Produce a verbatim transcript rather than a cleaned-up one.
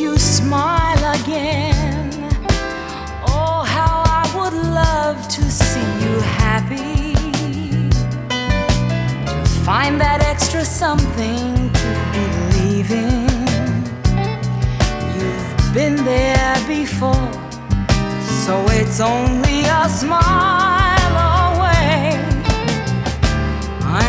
you smile again. Oh, how I would love to see you happy, to find that extra something to believe in. You've been there before, so it's only a smile